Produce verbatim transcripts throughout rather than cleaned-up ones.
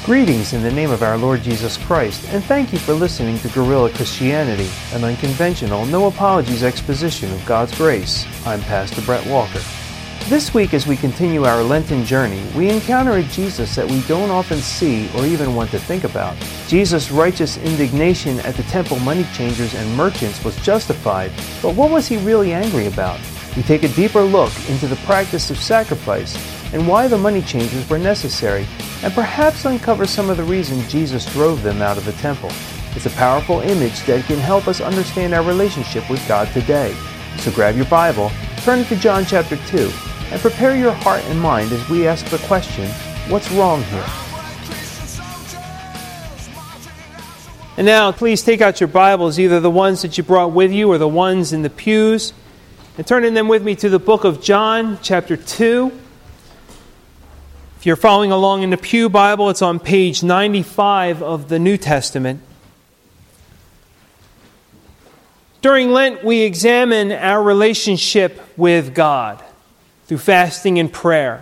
Greetings in the name of our Lord Jesus Christ, and thank you for listening to Guerrilla Christianity, an unconventional, no-apologies exposition of God's grace. I'm Pastor Brett Walker. This week, as we continue our Lenten journey, we encounter a Jesus that we don't often see or even want to think about. Jesus' righteous indignation at the temple money changers and merchants was justified, but what was he really angry about? We take a deeper look into the practice of sacrifice and why the money changers were necessary, and perhaps uncover some of the reasons Jesus drove them out of the temple. It's a powerful image that can help us understand our relationship with God today. So grab your Bible, turn it to John chapter two, and prepare your heart and mind as we ask the question, what's wrong here? And now, please take out your Bibles, either the ones that you brought with you or the ones in the pews, and turn in them with me to the book of John, chapter two. If you're following along in the Pew Bible, it's on page ninety-five of the New Testament. During Lent, we examine our relationship with God through fasting and prayer.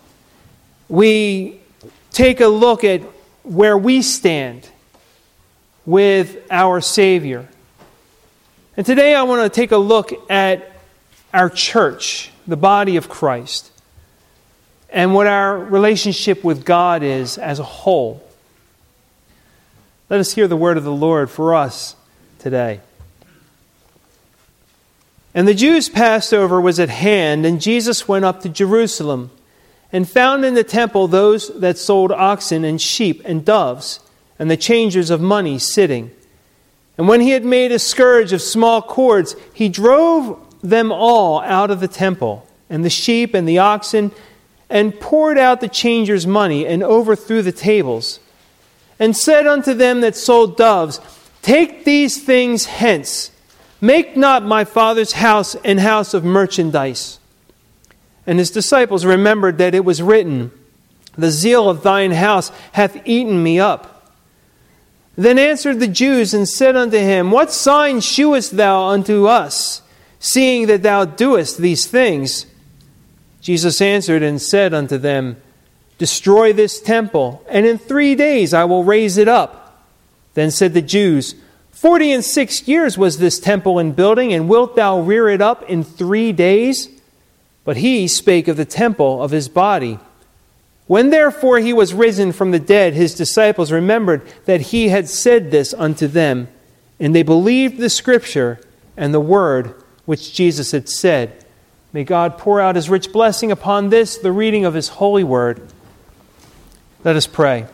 We take a look at where we stand with our Savior. And today I want to take a look at our church, the body of Christ, and what our relationship with God is as a whole. Let us hear the word of the Lord for us today. And the Jews' Passover was at hand, and Jesus went up to Jerusalem, and found in the temple those that sold oxen and sheep and doves, and the changers of money sitting. And when he had made a scourge of small cords, he drove them all out of the temple, and the sheep and the oxen, and poured out the changers' money, and overthrew the tables, and said unto them that sold doves, Take these things hence, make not my Father's house an house of merchandise. And his disciples remembered that it was written, The zeal of thine house hath eaten me up. Then answered the Jews, and said unto him, What sign shewest thou unto us, seeing that thou doest these things? Jesus answered and said unto them, Destroy this temple, and in three days I will raise it up. Then said the Jews, Forty and six years was this temple in building, and wilt thou rear it up in three days? But he spake of the temple of his body. When therefore he was risen from the dead, his disciples remembered that he had said this unto them, and they believed the scripture and the word which Jesus had said. May God pour out his rich blessing upon this, the reading of his holy word. Let us pray.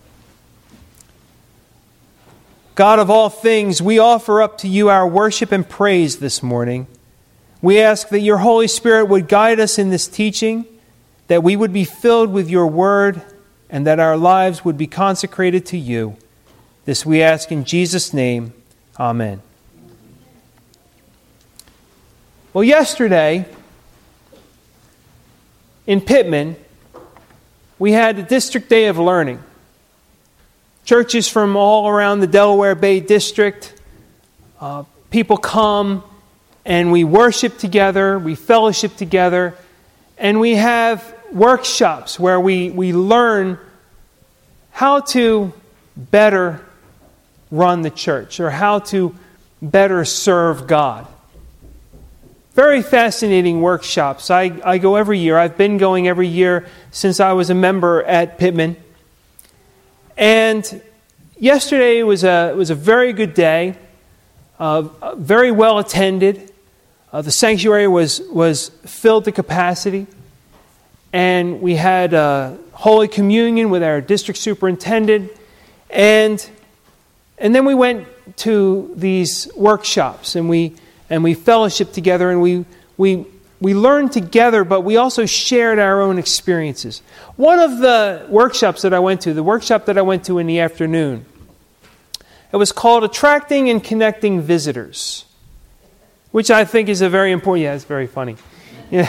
God of all things, we offer up to you our worship and praise this morning. We ask that your Holy Spirit would guide us in this teaching, that we would be filled with your word, and that our lives would be consecrated to you. This we ask in Jesus' name. Amen. Well, yesterday, in Pittman, we had a district day of learning. Churches from all around the Delaware Bay District, uh, people come and we worship together, we fellowship together, and we have workshops where we, we learn how to better run the church or how to better serve God. Very fascinating workshops. I, I go every year. I've been going every year since I was a member at Pittman. And yesterday was a was a very good day, uh, very well attended. Uh, the sanctuary was was filled to capacity, and we had uh, Holy Communion with our district superintendent, and and then we went to these workshops, and we. And we fellowshiped together, and we we we learned together, but we also shared our own experiences. One of the workshops that I went to, the workshop that I went to in the afternoon, it was called Attracting and Connecting Visitors, which I think is a very important, yeah, it's very funny. Yeah.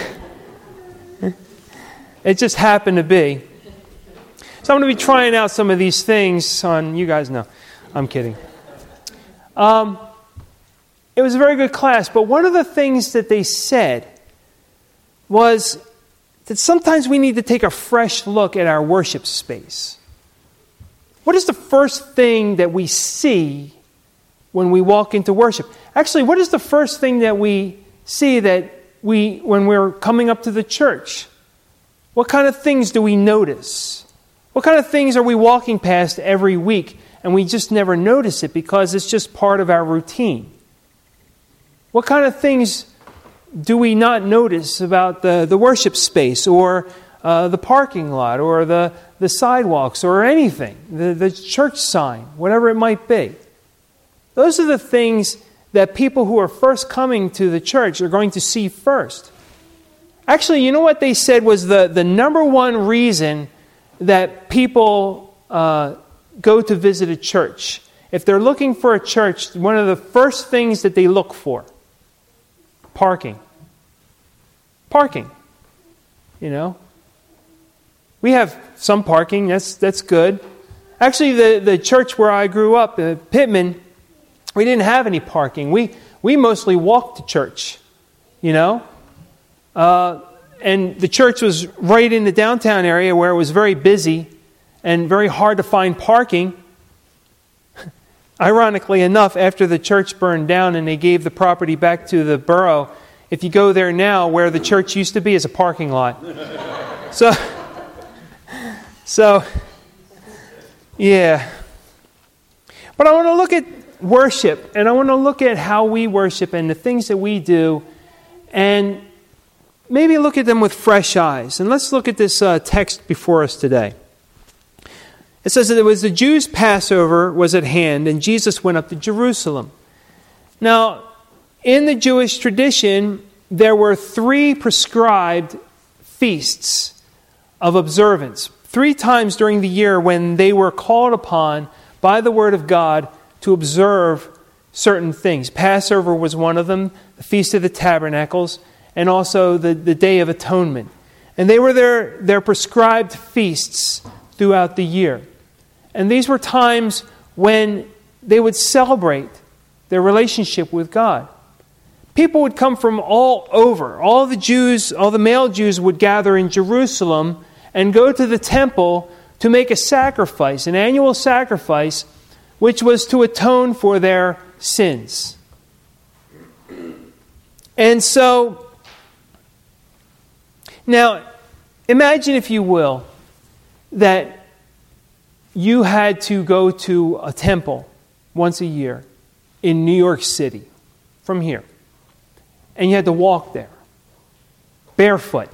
It just happened to be. So I'm going to be trying out some of these things on, you guys know, I'm kidding. Um... It was a very good class, but one of the things that they said was that sometimes we need to take a fresh look at our worship space. what is the first thing that we see when we walk into worship? Actually, what is the first thing that we see that we when we're coming up to the church? What kind of things do we notice? What kind of things are we walking past every week and we just never notice it because it's just part of our routine? What kind of things do we not notice about the, the worship space or uh, the parking lot or the, the sidewalks or anything, the, the church sign, whatever it might be? Those are the things that people who are first coming to the church are going to see first. Actually, you know what they said was the, the number one reason that people uh, go to visit a church? If they're looking for a church, one of the first things that they look for, parking. Parking. You know? We have some parking, that's that's good. Actually, the, the church where I grew up, uh, Pittman, we didn't have any parking. We we mostly walked to church, you know? Uh, and the church was right in the downtown area where it was very busy and very hard to find parking. Ironically enough, after the church burned down and they gave the property back to the borough, if you go there now, where the church used to be is a parking lot. So, so, yeah. But I want to look at worship, and I want to look at how we worship and the things that we do, and maybe look at them with fresh eyes. And let's look at this uh, text before us today. It says that it was the Jews' Passover was at hand, and Jesus went up to Jerusalem. Now, in the Jewish tradition, there were three prescribed feasts of observance. Three times during the year when they were called upon by the Word of God to observe certain things. Passover was one of them, the Feast of the Tabernacles, and also the, the Day of Atonement. And they were their, their prescribed feasts throughout the year. And these were times when they would celebrate their relationship with God. People would come from all over. All the Jews, all the male Jews would gather in Jerusalem and go to the temple to make a sacrifice, an annual sacrifice, which was to atone for their sins. And so, now, imagine, if you will, that you had to go to a temple once a year in New York City from here. And you had to walk there barefoot.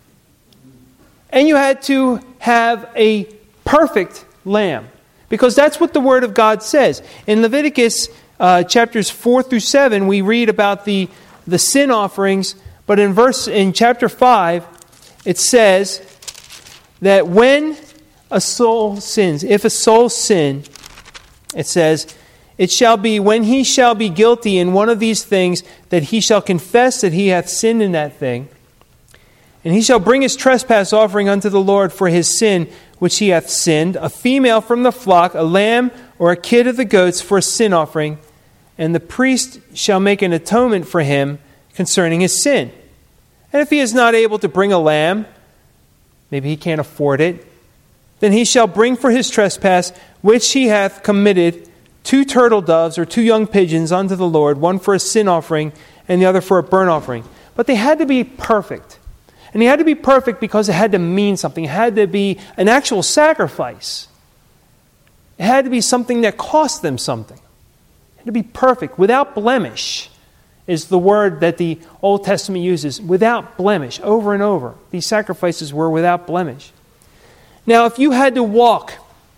And you had to have a perfect lamb, because that's what the Word of God says. In Leviticus uh, chapters four through seven, we read about the, the sin offerings, but in verse in chapter five, it says that when a soul sins, if a soul sin, it says, it shall be when he shall be guilty in one of these things, that he shall confess that he hath sinned in that thing. And he shall bring his trespass offering unto the Lord for his sin which he hath sinned, a female from the flock, a lamb or a kid of the goats for a sin offering. And the priest shall make an atonement for him concerning his sin. And if he is not able to bring a lamb, maybe he can't afford it, then he shall bring for his trespass which he hath committed two turtle doves or two young pigeons unto the Lord, one for a sin offering and the other for a burnt offering. But they had to be perfect. And they had to be perfect because it had to mean something. It had to be an actual sacrifice. It had to be something that cost them something. It had to be perfect, without blemish, is the word that the Old Testament uses. Without blemish, over and over. These sacrifices were without blemish. Now, if you had to walk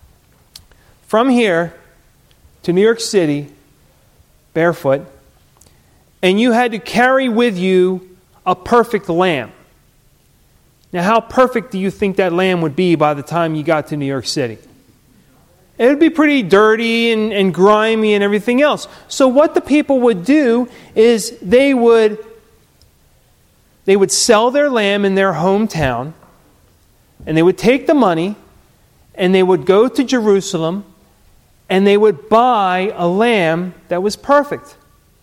from here to New York City barefoot, and you had to carry with you a perfect lamb, now how perfect do you think that lamb would be by the time you got to New York City? It would be pretty dirty and, and grimy and everything else. So what the people would do is they would, they would sell their lamb in their hometown, and they would take the money, and they would go to Jerusalem, and they would buy a lamb that was perfect.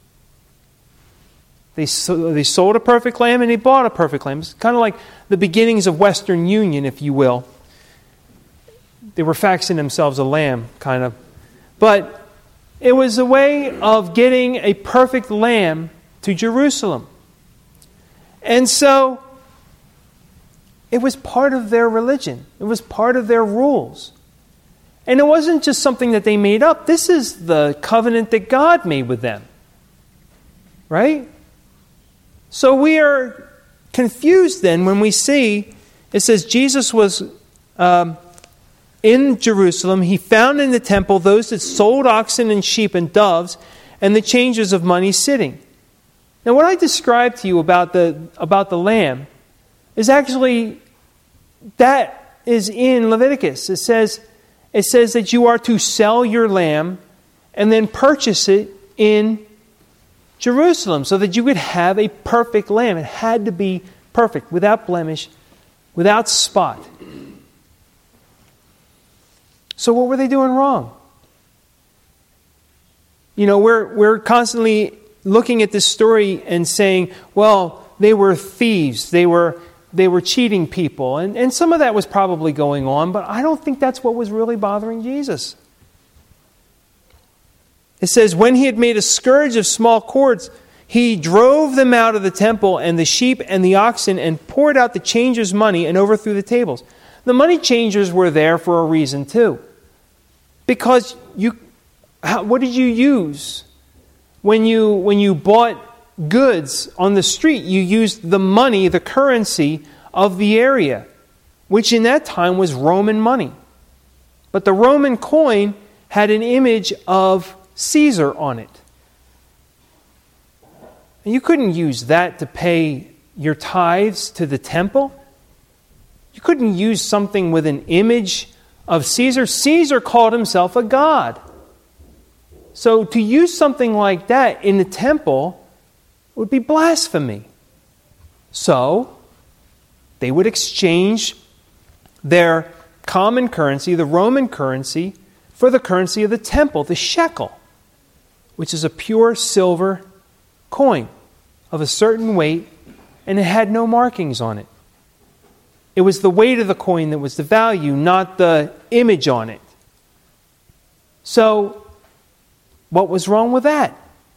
They, so, they sold a perfect lamb, and they bought a perfect lamb. It's kind of like the beginnings of Western Union, if you will. they were faxing themselves a lamb, kind of. But it was a way of getting a perfect lamb to Jerusalem. And so it was part of their religion. It was part of their rules. And it wasn't just something that they made up. This is the covenant that God made with them. Right? So we are confused then when we see, it says Jesus was um, in Jerusalem. He found in the temple those that sold oxen and sheep and doves and the changers of money sitting. Now what I described to you about the about the lamb is actually, that is in Leviticus. It says, it says that you are to sell your lamb and then purchase it in Jerusalem so that you could have a perfect lamb. It had to be perfect, without blemish, without spot. So what were they doing wrong? You know, we're we're constantly looking at this story and saying, well, they were thieves, they were they were cheating people, and, and some of that was probably going on, but I don't think that's what was really bothering Jesus. It says, when he had made a scourge of small cords, he drove them out of the temple and the sheep and the oxen and poured out the changers' money and overthrew the tables. The money changers were there for a reason too. Because you, how, what did you use when you when you bought goods on the street? You used the money, the currency of the area, which in that time was Roman money. But the Roman coin had an image of Caesar on it. And you couldn't use that to pay your tithes to the temple. You couldn't use something with an image of Caesar. Caesar called himself a god. So to use something like that in the temple would be blasphemy. So they would exchange their common currency, the Roman currency, for the currency of the temple, the shekel, which is a pure silver coin of a certain weight, and it had no markings on it. It was the weight of the coin that was the value, not the image on it. So, what was wrong with that?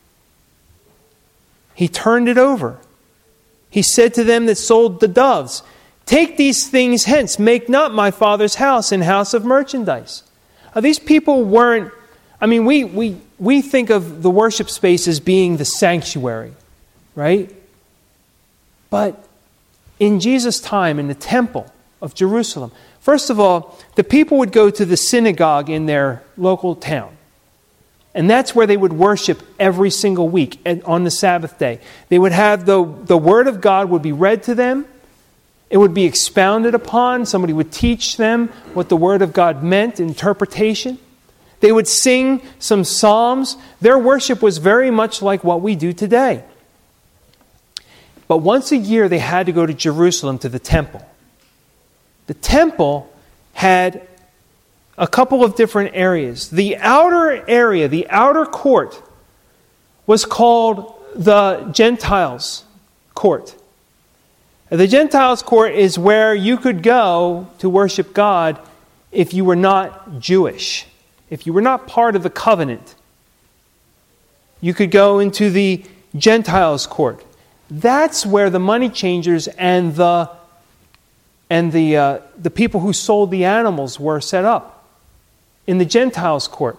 He turned it over. He said to them that sold the doves, take these things hence, make not my Father's house an house of merchandise. Now, these people weren't, I mean, we, we, we think of the worship space as being the sanctuary, right? But in Jesus' time, in the temple of Jerusalem, first of all, the people would go to the synagogue in their local town. And that's where they would worship every single week on the Sabbath day. They would have the, the Word of God would be read to them. It would be expounded upon. Somebody would teach them what the Word of God meant, interpretation. They would sing some psalms. Their worship was very much like what we do today. But once a year they had to go to Jerusalem to the temple. The temple had a couple of different areas. The outer area, the outer court, was called the Gentiles' court. The Gentiles' court is where you could go to worship God if you were not Jewish, if you were not part of the covenant. You could go into the Gentiles' court. That's where the money changers and the and the uh, the people who sold the animals were set up. In the Gentiles' court.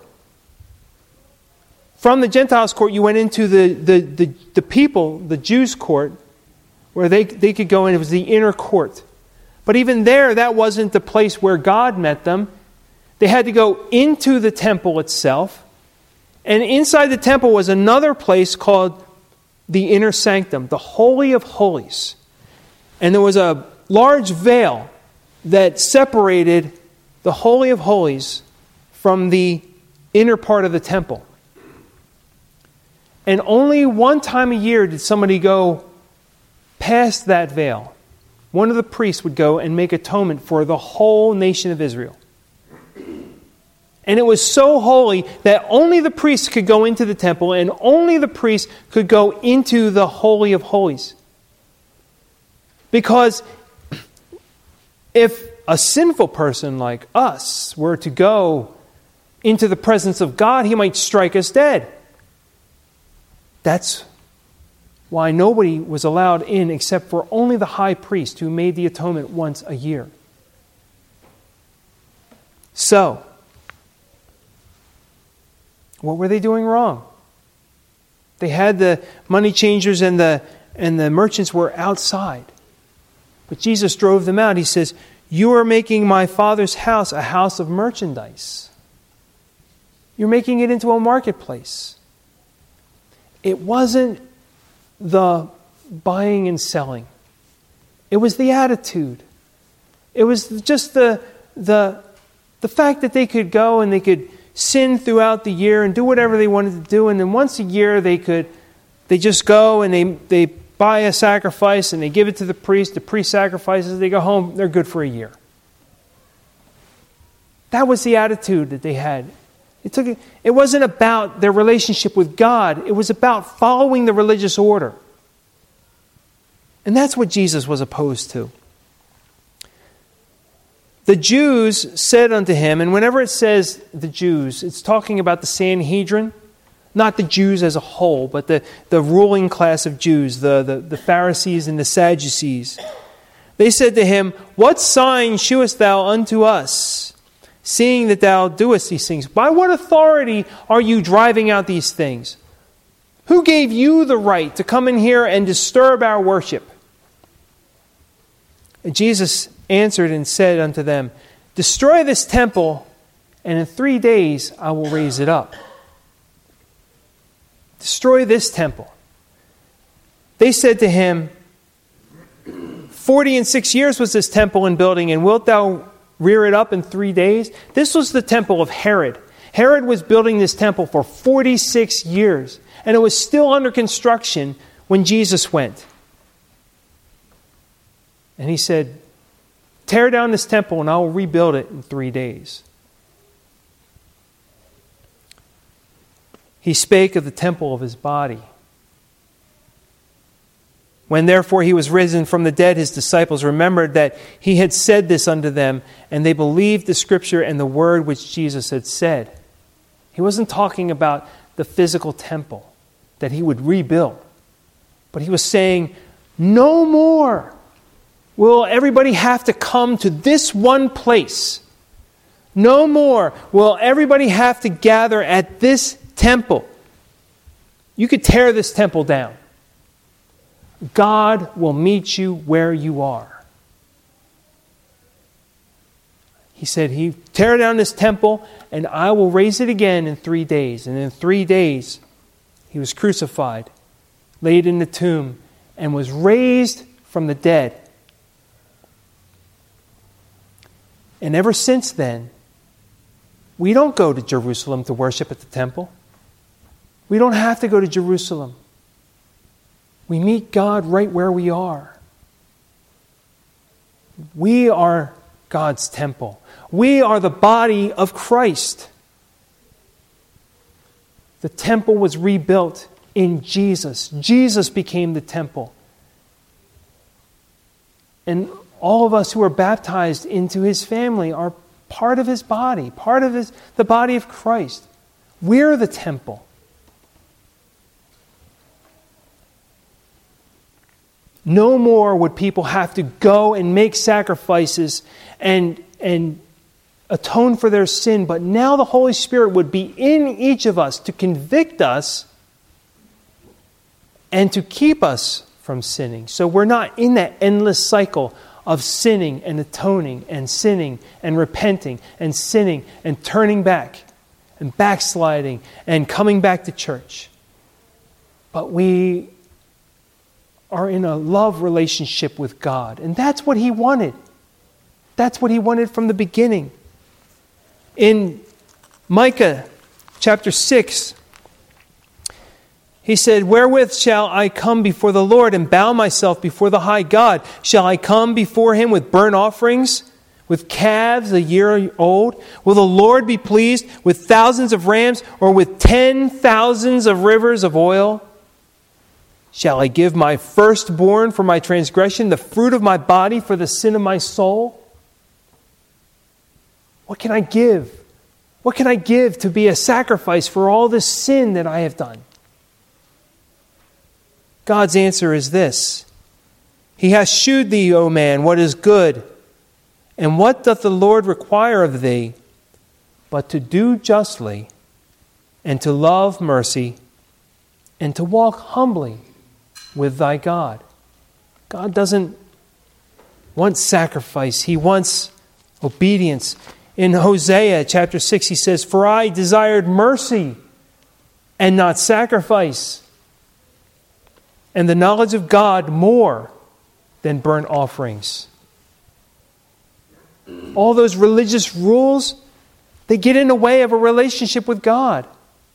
From the Gentiles' court, you went into the, the, the, the people, the Jews' court, where they, they could go in. It was the inner court. But even there, that wasn't the place where God met them. They had to go into the temple itself. And inside the temple was another place called the inner sanctum, the Holy of Holies. And there was a large veil that separated the Holy of Holies from the inner part of the temple. And only one time a year did somebody go past that veil. One of the priests would go and make atonement for the whole nation of Israel. And it was so holy that only the priests could go into the temple, and only the priests could go into the Holy of Holies. Because if a sinful person like us were to go into the presence of God, He might strike us dead. That's why nobody was allowed in except for only the high priest who made the atonement once a year. So, what were they doing wrong? They had the money changers and the and the merchants were outside. But Jesus drove them out. He says, "You are making my Father's house a house of merchandise. You're making it into a marketplace." It wasn't the buying and selling. It was the attitude. It was just the the the fact that they could go and they could sin throughout the year and do whatever they wanted to do, and then once a year they could they just go and they they buy a sacrifice and they give it to the priest. The priest sacrifices, they go home, they're good for a year. That was the attitude that they had. It took it, it wasn't about their relationship with God. It was about following the religious order. And that's what Jesus was opposed to. The Jews said unto him, and whenever it says the Jews, it's talking about the Sanhedrin, not the Jews as a whole, but the, the ruling class of Jews, the, the, the Pharisees and the Sadducees. They said to him, "What sign shewest thou unto us, seeing that thou doest these things? By what authority are you driving out these things? Who gave you the right to come in here and disturb our worship?" And Jesus answered and said unto them, "Destroy this temple, and in three days I will raise it up." Destroy this temple. They said to him, Forty and six years was this temple in building, and wilt thou rear it up in three days? This was the temple of Herod. Herod was building this temple for forty-six years, and it was still under construction when Jesus went. And he said, "Tear down this temple and I will rebuild it in three days." He spake of the temple of his body. When therefore he was risen from the dead, his disciples remembered that he had said this unto them, and they believed the scripture and the word which Jesus had said. He wasn't talking about the physical temple that he would rebuild, but he was saying, no more will everybody have to come to this one place. No more will everybody have to gather at this temple. You could tear this temple down. God will meet you where you are. He said, he tear down this temple and I will raise it again in three days. And in three days, he was crucified, laid in the tomb, and was raised from the dead. And ever since then, we don't go to Jerusalem to worship at the temple. We don't have to go to Jerusalem. We meet God right where we are. We are God's temple. We are the body of Christ. The temple was rebuilt in Jesus. Jesus became the temple. And all of us who are baptized into His family are part of His body, part of his, the body of Christ. We're the temple. No more would people have to go and make sacrifices and, and atone for their sin, but now the Holy Spirit would be in each of us to convict us and to keep us from sinning. So we're not in that endless cycle of sinning and atoning and sinning and repenting and sinning and turning back and backsliding and coming back to church. But we are in a love relationship with God. And that's what He wanted. That's what He wanted from the beginning. In Micah chapter six, he said, "Wherewith shall I come before the Lord and bow myself before the high God? Shall I come before Him with burnt offerings, with calves a year old? Will the Lord be pleased with thousands of rams or with ten thousands of rivers of oil? Shall I give my firstborn for my transgression, the fruit of my body for the sin of my soul?" What can I give? What can I give to be a sacrifice for all this sin that I have done? God's answer is this. He hath shewed thee, O man, what is good. And what doth the Lord require of thee? But to do justly, and to love mercy, and to walk humbly with thy God. God doesn't want sacrifice. He wants obedience. In Hosea chapter six, he says, For I desired mercy and not sacrifice, and the knowledge of God more than burnt offerings. All those religious rules, they get in the way of a relationship with God.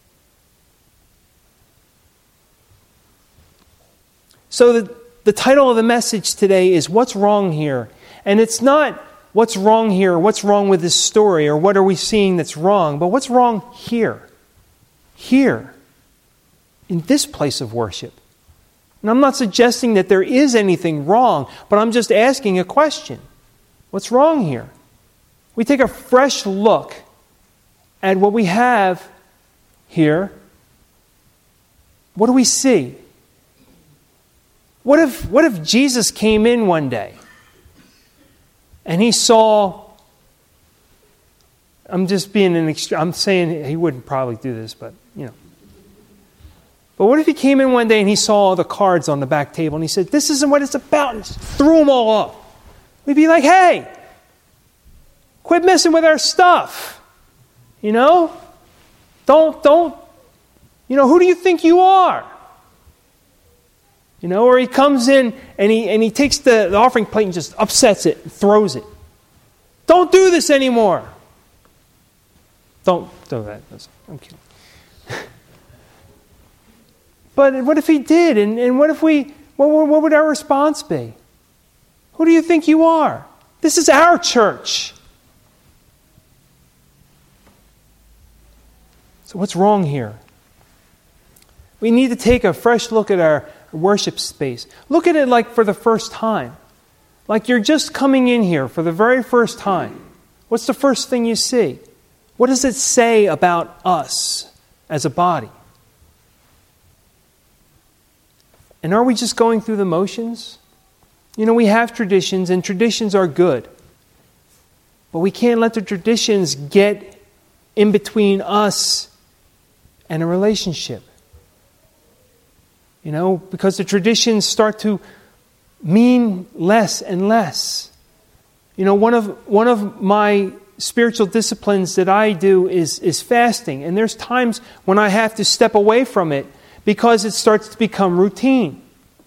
So the, the title of the message today is What's Wrong Here? And it's not what's wrong here, what's wrong with this story, or what are we seeing that's wrong, but what's wrong here? Here. In this place of worship. And I'm not suggesting that there is anything wrong, but I'm just asking a question. What's wrong here? We take a fresh look at what we have here. What do we see? What if, what if Jesus came in one day and he saw, I'm just being an extreme, I'm saying he wouldn't probably do this, but you know. But what if he came in one day and he saw all the cards on the back table and he said, this isn't what it's about, and just threw them all up? We'd be like, hey, quit messing with our stuff. You know? Don't, don't, you know, who do you think you are? You know, or he comes in and he and he takes the, the offering plate and just upsets it and throws it. Don't do this anymore. Don't do that. I'm kidding. But what if he did? And, and what if we, what, what would our response be? Who do you think you are? This is our church. So what's wrong here? We need to take a fresh look at our worship space. Look at it like for the first time. Like you're just coming in here for the very first time. What's the first thing you see? What does it say about us as a body? And are we just going through the motions? You know, we have traditions, and traditions are good. But we can't let the traditions get in between us and a relationship. You know, because the traditions start to mean less and less. You know, one of one of my spiritual disciplines that I do is, is fasting. And there's times when I have to step away from it because it starts to become routine.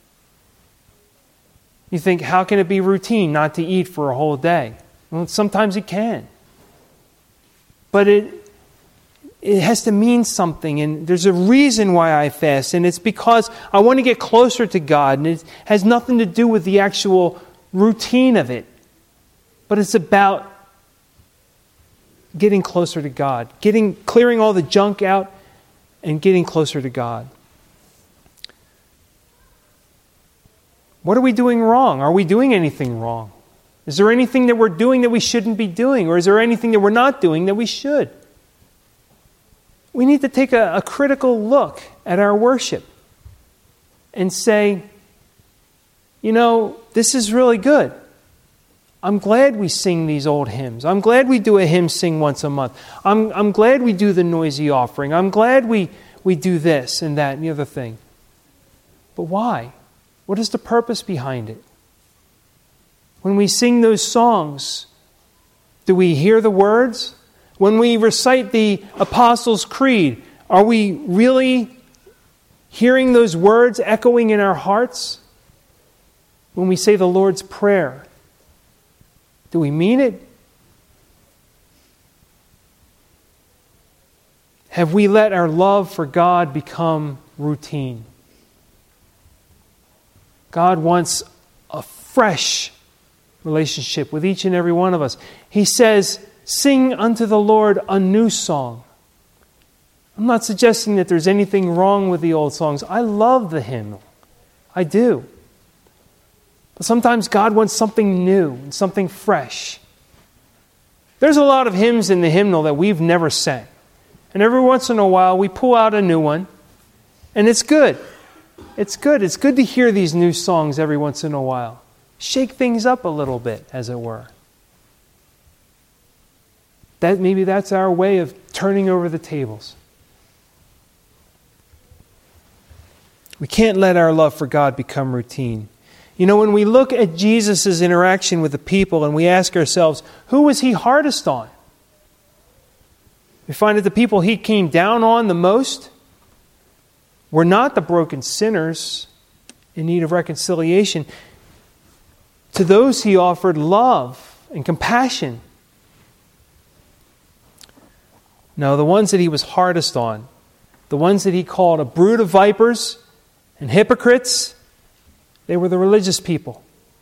You think, how can it be routine not to eat for a whole day? Well, sometimes it can. But it it has to mean something, and there's a reason why I fast, and it's because I want to get closer to God, and it has nothing to do with the actual routine of it. But it's about getting closer to God, getting clearing all the junk out and getting closer to God. What are we doing wrong? Are we doing anything wrong? Is there anything that we're doing that we shouldn't be doing? Or is there anything that we're not doing that we should? We need to take a, a critical look at our worship and say, you know, this is really good. I'm glad we sing these old hymns. I'm glad we do a hymn sing once a month. I'm, I'm glad we do the noisy offering. I'm glad we, we do this and that and the other thing. But why? What is the purpose behind it? When we sing those songs, do we hear the words? When we recite the Apostles' Creed, are we really hearing those words echoing in our hearts? When we say the Lord's Prayer, do we mean it? Have we let our love for God become routine? God wants a fresh relationship with each and every one of us. He says, sing unto the Lord a new song. I'm not suggesting that there's anything wrong with the old songs. I love the hymn. I do. But sometimes God wants something new and something fresh. There's a lot of hymns in the hymnal that we've never sang. And every once in a while, we pull out a new one. And it's good. It's good. It's good to hear these new songs every once in a while. Shake things up a little bit, as it were. That maybe that's our way of turning over the tables. We can't let our love for God become routine. You know, when we look at Jesus' interaction with the people and we ask ourselves, who was he hardest on? We find that the people he came down on the most were not the broken sinners in need of reconciliation. To those he offered love and compassion. No, the ones that he was hardest on, the ones that he called a brood of vipers and hypocrites, they were the religious people.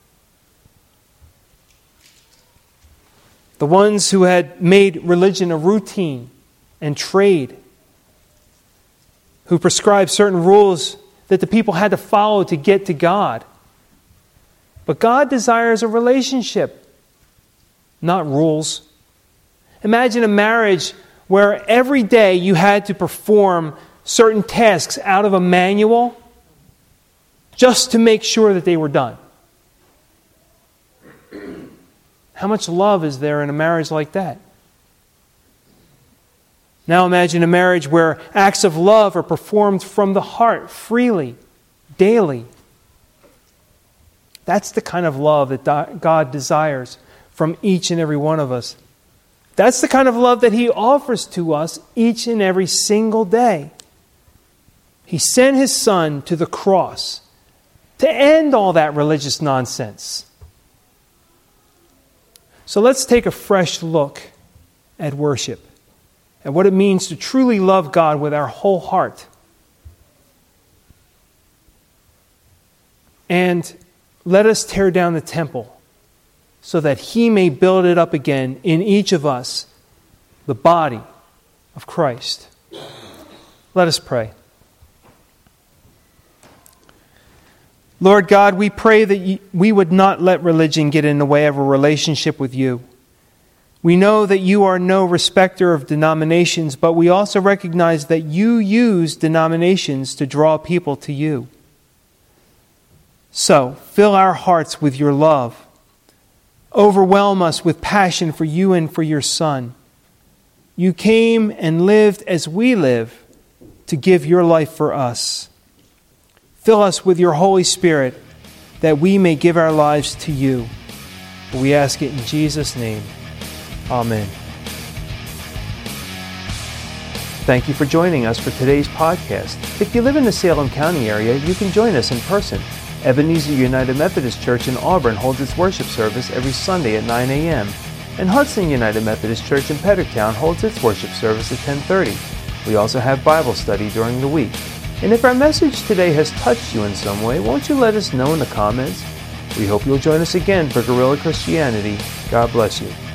The ones who had made religion a routine and trade, who prescribed certain rules that the people had to follow to get to God. But God desires a relationship, not rules. Imagine a marriage where every day you had to perform certain tasks out of a manual just to make sure that they were done. How much love is there in a marriage like that? Now imagine a marriage where acts of love are performed from the heart, freely, daily. That's the kind of love that God desires from each and every one of us. That's the kind of love that he offers to us each and every single day. He sent his Son to the cross to end all that religious nonsense. So let's take a fresh look at worship and what it means to truly love God with our whole heart. And let us tear down the temple so that he may build it up again in each of us, the body of Christ. Let us pray. Lord God, we pray that we would not let religion get in the way of a relationship with you. We know that you are no respecter of denominations, but we also recognize that you use denominations to draw people to you. So, fill our hearts with your love. Overwhelm us with passion for you and for your Son. You came and lived as we live to give your life for us. Fill us with your Holy Spirit that we may give our lives to you. We ask it in Jesus' name. Amen. Thank you for joining us for today's podcast. If you live in the Salem County area, you can join us in person. Ebenezer United Methodist Church in Auburn holds its worship service every Sunday at nine a.m. And Hudson United Methodist Church in Pedricktown holds its worship service at ten thirty. We also have Bible study during the week. And if our message today has touched you in some way, won't you let us know in the comments? We hope you'll join us again for Guerrilla Christianity. God bless you.